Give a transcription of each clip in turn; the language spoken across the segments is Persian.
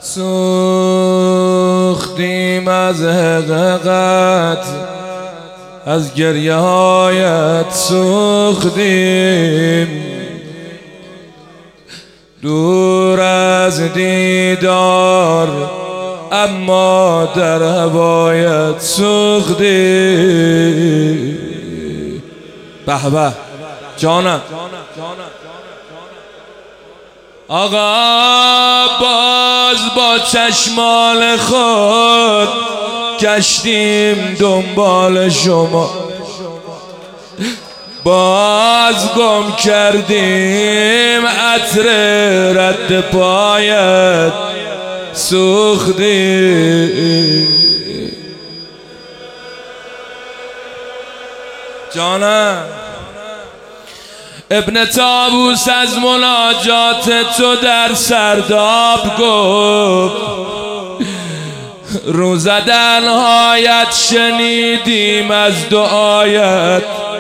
سوختیم از حقیقت، از گریه هایت سوختیم، دور از دیدار اما در هوایت سوختیم. به به جانم آقا، باز با چشمان خود گشتیم دنبال شما، باز گم کردیم عطر رد پایت سوختیم. جانم ابن طاووس از مناجات تو در سرداب گفت، رو زدنهایت شنیدیم از دعایت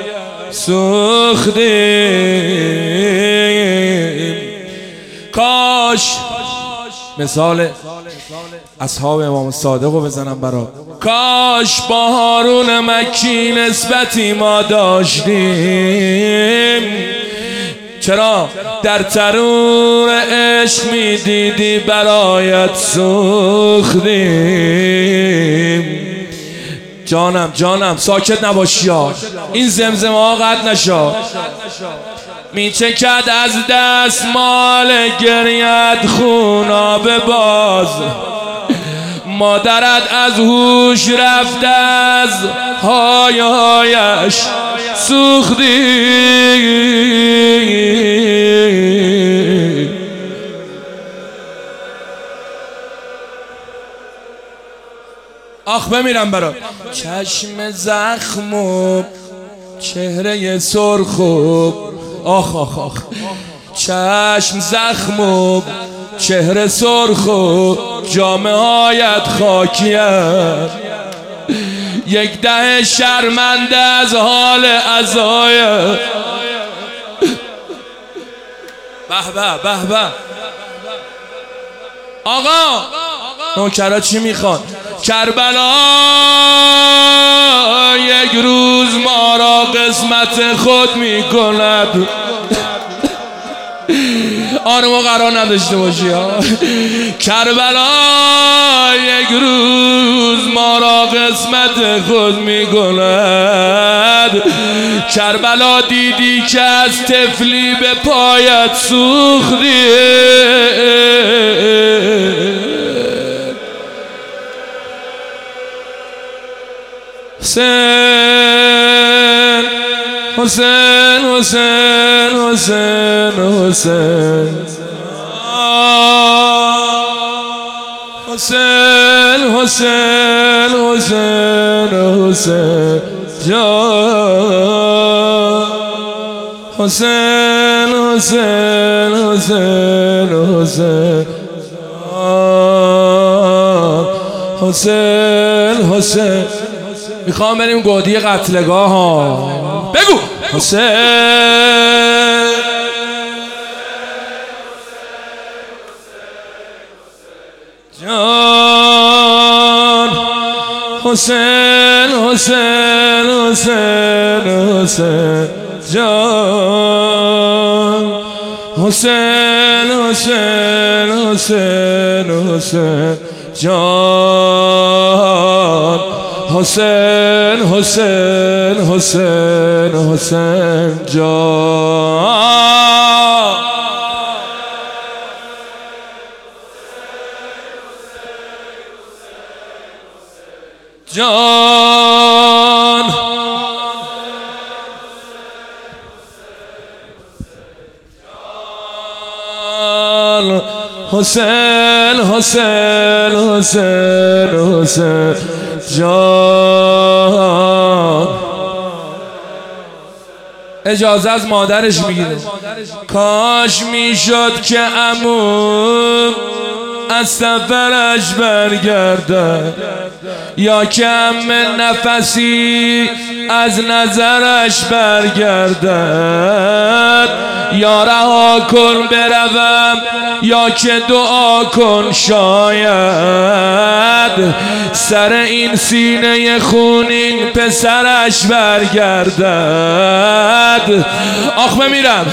سوختیم. کاش مثال اصحاب امام صادق رو بزنم برات، کاش با هارون مکی نسبتی ما داشتیم، چرا در ترور عشق می دیدی برایت سوختیم. جانم ساکت نباشی ها، این زمزمه ها قطع نشا. می چکد از دستمال گریت خوناب باز، مادرت از هوش رفت از های هایش سوختی. آخ بمیرم برات. چشم زخم و چهره سرخ و آخ آخ آخ، چشم زخم و چهره سرخ و جامه هایت خاکیت، یک ده شرمنده از حال عزایت. به به به به آقا، نوکرا چی میخوان؟ کربلا یک روز ما را قسمت خود میکند. آنمو قرار نداشته باشی ها. کربلا یک روز ما را قسمت خود میکند. کربلا دیدی که از طفلی به پایت سوختی. حسین حسین حسین حسین حسین حسین حسین حسین جان، حسین حسین حسین حسین حسین حسین. میخوام بریم گودی قتلگاه ها. بگو حسین جان، حسین حسین حسین حسین جان، حسین حسین حسین حسین جان، حسین حسین حسین حسین جان. جان حسین حسین حسین حسین جان. اجازه از مادرش میگیره. کاش میشد که عمو از سفرش برگردد، یا که عمه نفسی از نظرش برگردد. یا رها کن بروم یا که دعا کن شاید سر این سینه خونین پسرش برگردد. آخ بمیرم.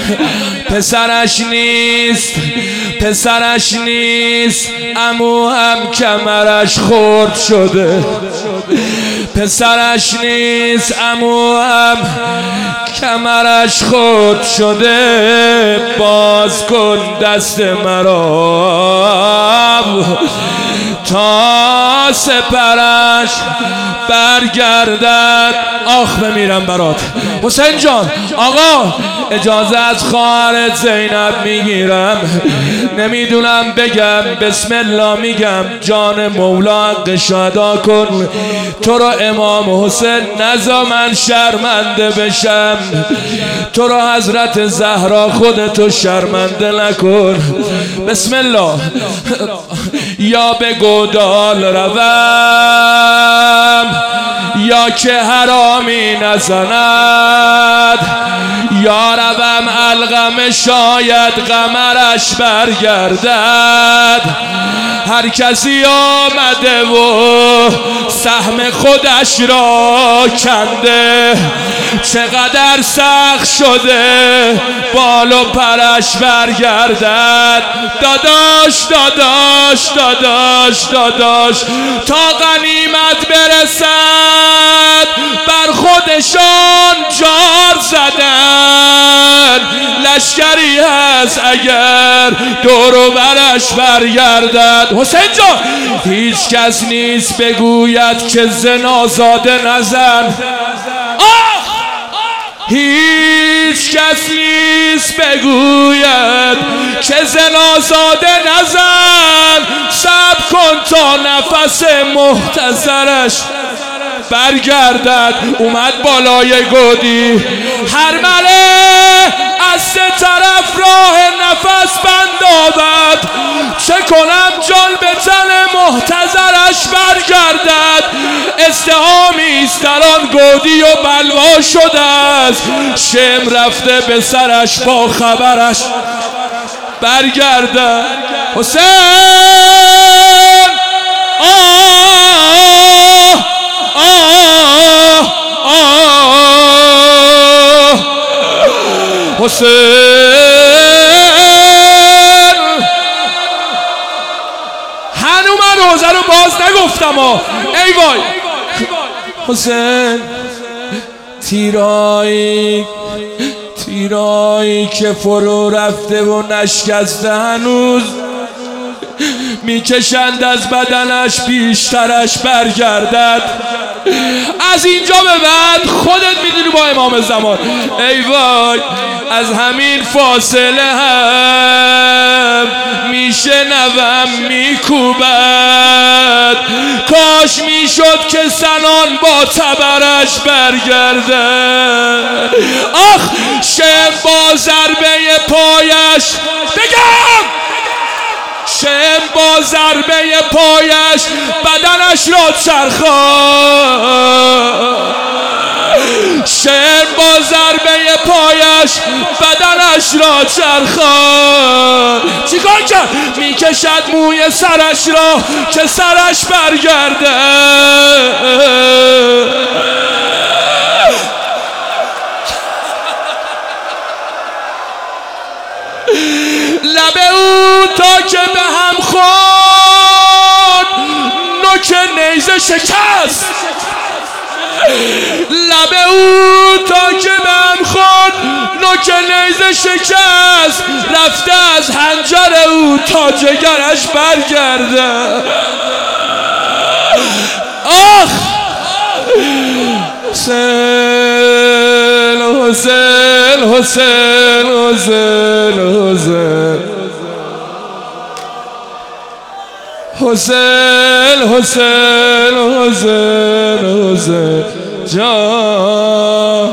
پسرش نیست عمو هم کمرش خرد شده. پسرش نیست عمو هم کمرش خرد شده. باز کن دست مرا تا سپرش برگردد. آخ بمیرم برات حسین جان. آقا اجازه از خواهرت زینب میگیرم، نمیدونم بگم بسم الله میگم. جان مولا حق شهدا کن تو رو امام حسین نذار من شرمنده بشم. تو رو حضرت زهرا خودتو شرمنده نکن. بسم الله. یا به گودال روم یا که حرامی نزند. یا روم الغم شاید قمرش برگردد. هر کسی آمده و سهم خودش را کنده. چقدر سخت شده بال و پرش برگردد. داداش تا غنیمت برسد بر خودشان جار زدن. لشکری هست اگر دور و برش برگردد. حسین جان هیچ کس نیست بگوید که زنازاده نزن. هیچ کس نیست بگوید که زنازاده نزن. صبر کن تا نفس محتضرش برگردد. اومد بالای گودی هرمله از سه طرف راه نفس بند آورد. چه کنم جان به تن محتضرش برگردد. ازدحامی است در آن گودی و بلوا شده است. شم رفته به سرش با خبرش برگردد. حسین حسین هنو من روزه رو باز نگفتم ای وای. حسین تیرایی که فرو رفته و نشکسته هنوز میکشند از بدنش بیشترش برگردد. از اینجا به بعد خودت میدونی با امام زمان. ای وای از همین فاصله هم میشنوم میکوبد. کاش میشد که سنان با تبرش برگرده. آخ شم با ضربه پایش بگم. شم با ضربه پایش بدنش را چرخاند. شم با ضربه پایش بدنش را چرخاند. چیکار کرد؟ میکشد موی سرش را که سرش برگرده. لب او تا که به هم خورد نوک نیزه شکست. لب او تا که به هم خورد نوک نیزه شکست. رفته از حنجر او تا جگرش برگرده. آخ حسین حسین حسین حسین حسین حسین حسین حسین جان.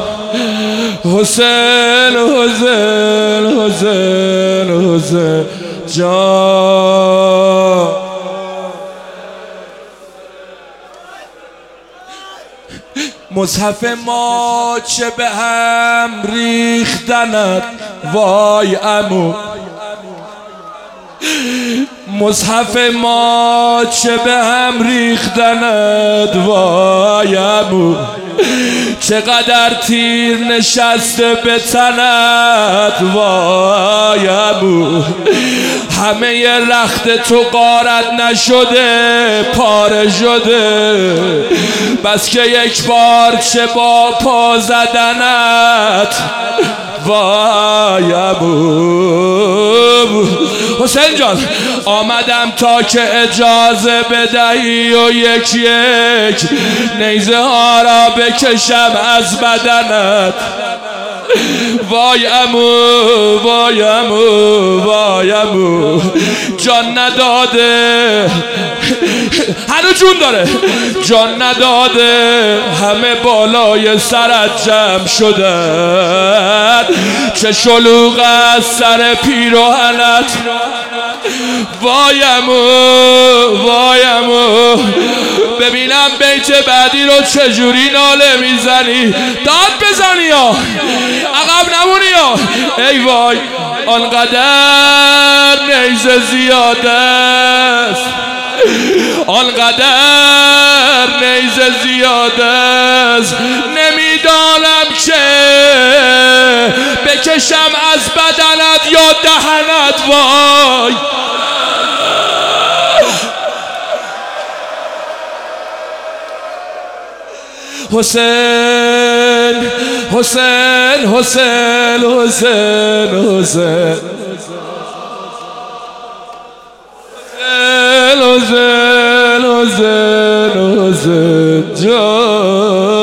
حسین حسین حسین حسین جان. مصحف ما چه به هم ریختند وای عمو، مصحف ما چه به هم ریختند وای عمو، چقدر تیر نشسته به تنت وای عمو، همه رخت تو غارت نشده پاره شده، بس که یک بار چه با پا زدنت وای عمو. حسین جان آمدم تا که اجازه بدهی و یک یک نیزه ها را بکشم از بدنت وای عمو، وای عمو، وای عمو، جان نداده هنو جون داره، جان نداده همه بالای سرت جمع شدن، چه شلوغ از سر پیراهنت وای عمو، وای عمو، ببینم بیت بعدی رو چجوری ناله میزنی، داد بزنی یا عقب نمونی یا ای وای آنقدر نیزه زیاده است، آنقدر نیزه زیاده است، نمیدانم که بکشم از بدنت یا دهنت وای. حسین حسین حسین حسین حسین حسین حسین حسین جان